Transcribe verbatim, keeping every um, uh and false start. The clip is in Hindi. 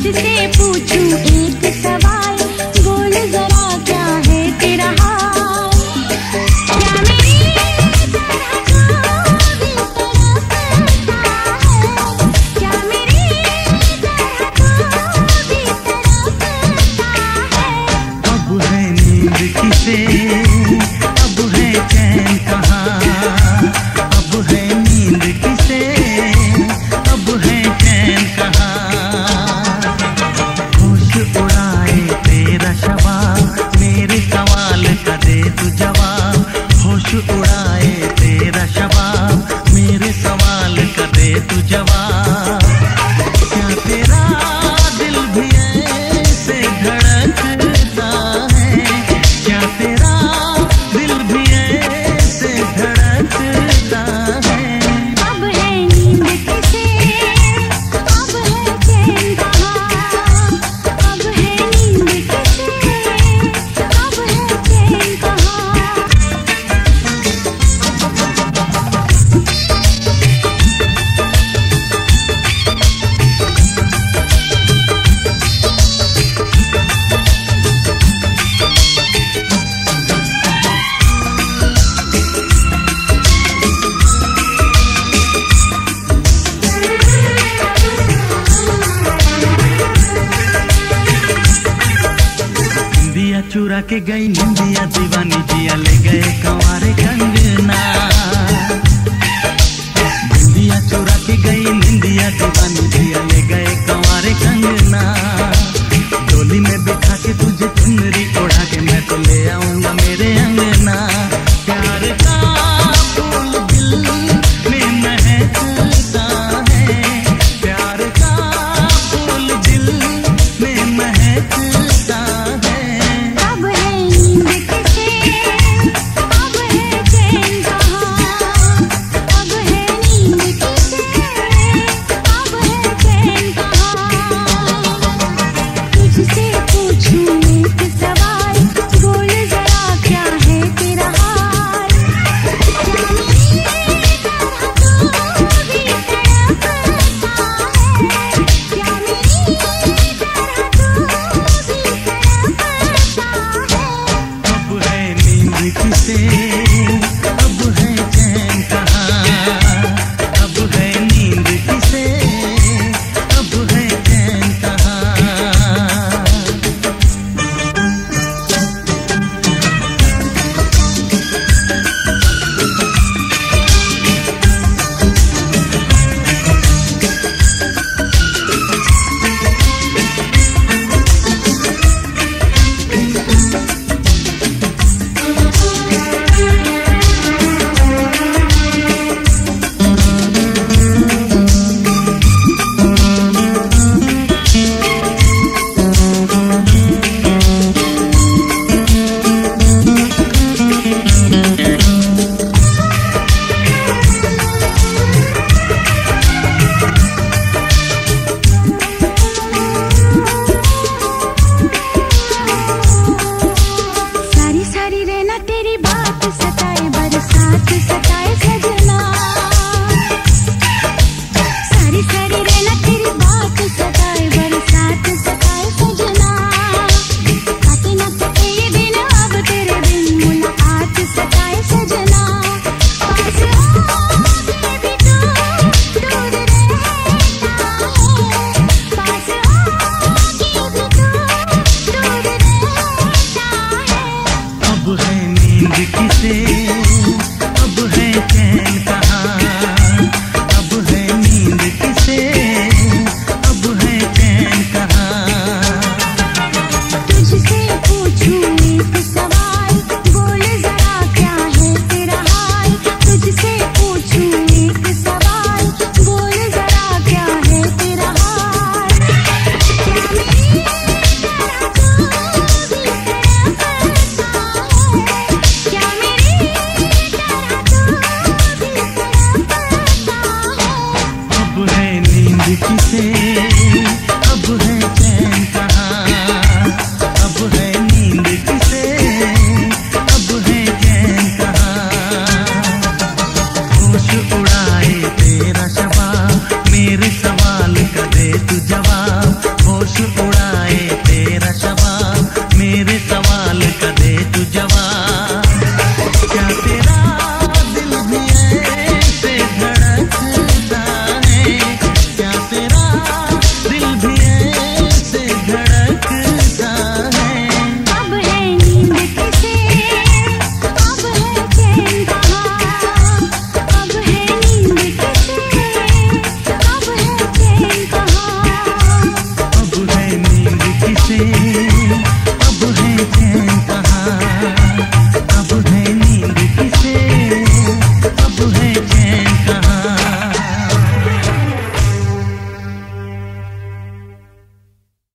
तुझसे पूछूं एक सवाल, बोल जरा क्या है तेरा हाल। क्या मेरी तरह कोई तड़पता है, क्या मेरी तरह कोई तड़पता है। अब है नींद किसे, अब है चैन कहाँ, अब है नींद किसे, अब है चैन कहाँ। होश उड़ाए तेरा शबाब, मेरे सवाल का दे तू जवाब। होश उड़ाए तेरा शबाब, मेरे सवाल का दे तू जवाब। क्या तेरा दिल भी ऐसे धड़कता है, क्या तेरा दिल भी ऐसे धड़कता है। अब है नींद किसे, अब है चैन कहाँ, अब है नींद किसे, अब है चैन कहाँ। दिया चुरा के गई निंदिया, दीवानी जिया ले गए कंवारे कंगना। दिया चुरा के गई निंदिया, दीवानी जिया ले गए कंवारे कंगना। डोली में बिठा के तुझे चुनरी ओढ़ा के मैं तो ले आऊंगा मेरे अंगना। प्यार का फूल दिल में महकता है, प्यार का फूल दिल में महकता है। अब है नींद किसे, अब है चैन कहाँ, अब है नींद किसे, अब है चैन कहाँ। तुझसे पूछूं एक सवाल, बोल जरा क्या है तेरा हाल। क्या मेरी तरह कोई तड़पता है, क्या मेरी तरह कोई तड़पता है। अब है नींद किसे, अब है चैन कहाँ, अब है नींद किसे, अब है चैन कहाँ। सारी सारी रहना तेरी बात सताए, बरसात सताए सजना। सारी सारी रहना तेरी बात सताए, बरसात सताए सजना। काटे न कटे ये दिन अब तेरे बिन, मुलाकात सताए सजना। पास आके भी तू दूर रहता है, पास आके भी तू दूर रहता है। अब है नींद किसे,